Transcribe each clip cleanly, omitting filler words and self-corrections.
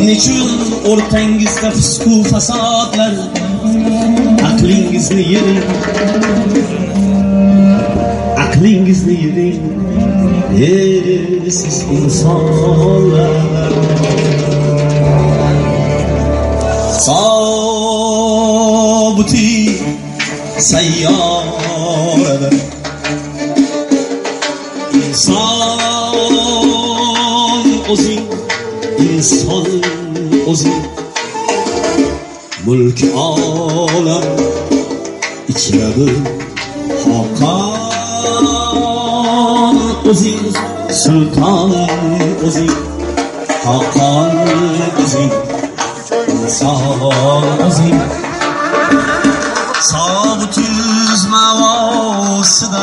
Nechun o'rtangizda fisq-u fasodlar, aqlingizni yering, aqlingizni yering, siz insonlar. Sobuti sayyorada inson o'zing, inson o'zing, mulk olam ichradir xoqon o'zing, sulton o'zing, xoqon o'zing, inson o'zing. Sobutuz mavosida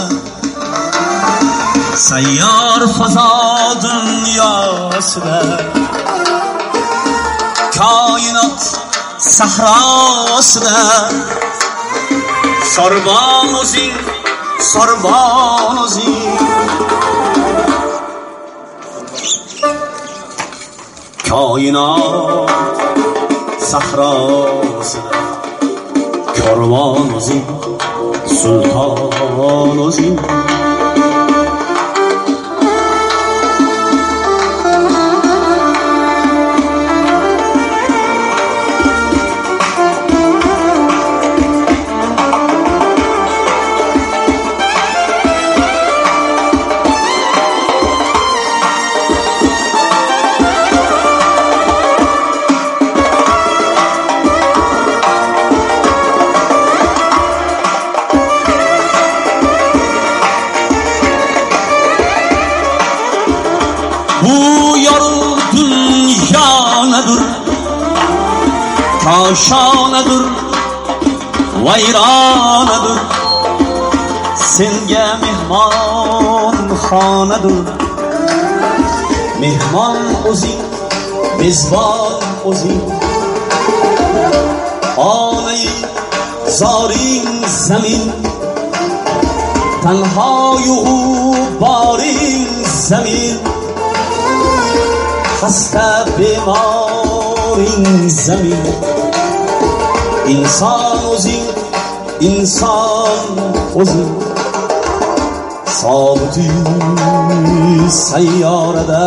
sayyor fazo dunyosida, koinot sahrosida sorbon o'zing, sorbon o'zing. Koinot sahrosida korvon o'zing, sulton o'zing. Koshonadir, vayronadir, senga mehmon xonadir. Mehmon o'zing, mezbon o'zing, onai zoring zamin, tanhoyu boring zamin, xasta bemoring zamin. İnsan o'zing, inson o'zing, sobuti sayyorada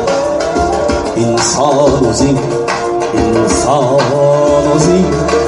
inson o'zing, inson o'zing.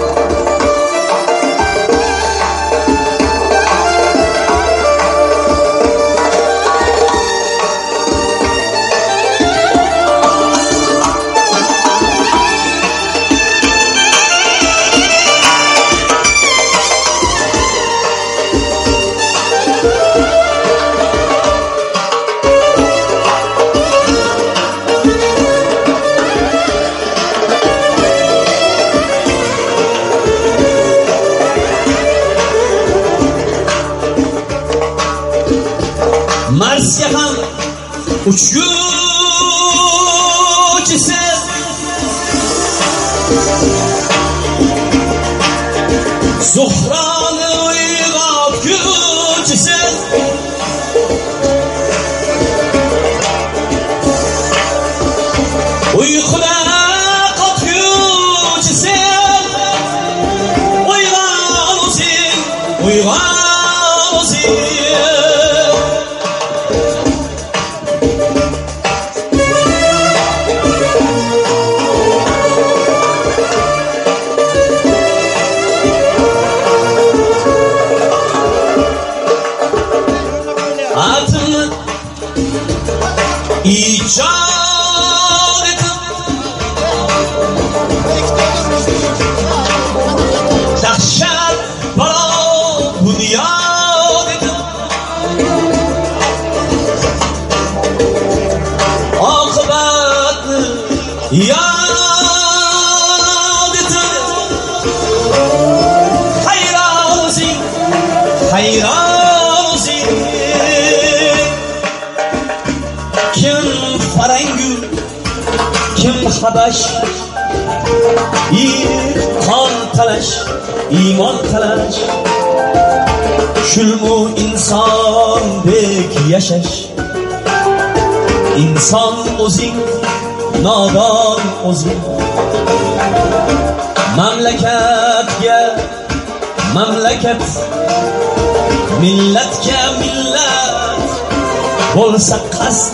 Marsga ham uchguvchisiz, Zuhroni uyg'otguvchisiz, uyquda qotguvchisiz. Uyg'on o'zing, uyg'on o'zing. İcat etip dahşet bala bunyad etip akıbetini yad etip hayran o'zing, hayran o'zing. Kim farangu, kim habash, qon talash, iymon talash. Shulmu insondek yashash. Inson o'zing, nodon o'zing. Mamlakatga mamlakat, millatga millat bo'lsa qasd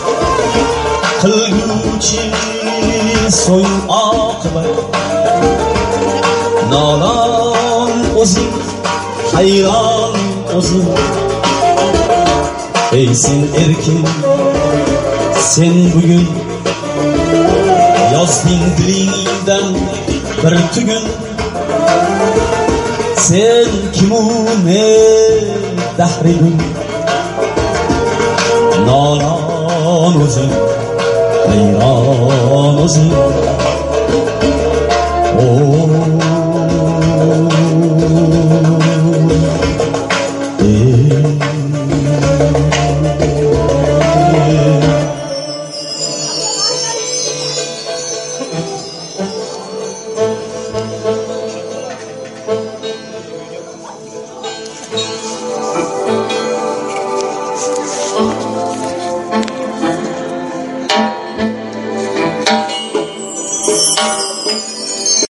qilguvchi so'ng oqibat. Nodon o'zing, hayron o'zing. Ey sen erkin, sen bugun yozding dilingdan bir tugun. Sen kimu ne dahrigun. Nodon o'zing, hayron o'zing.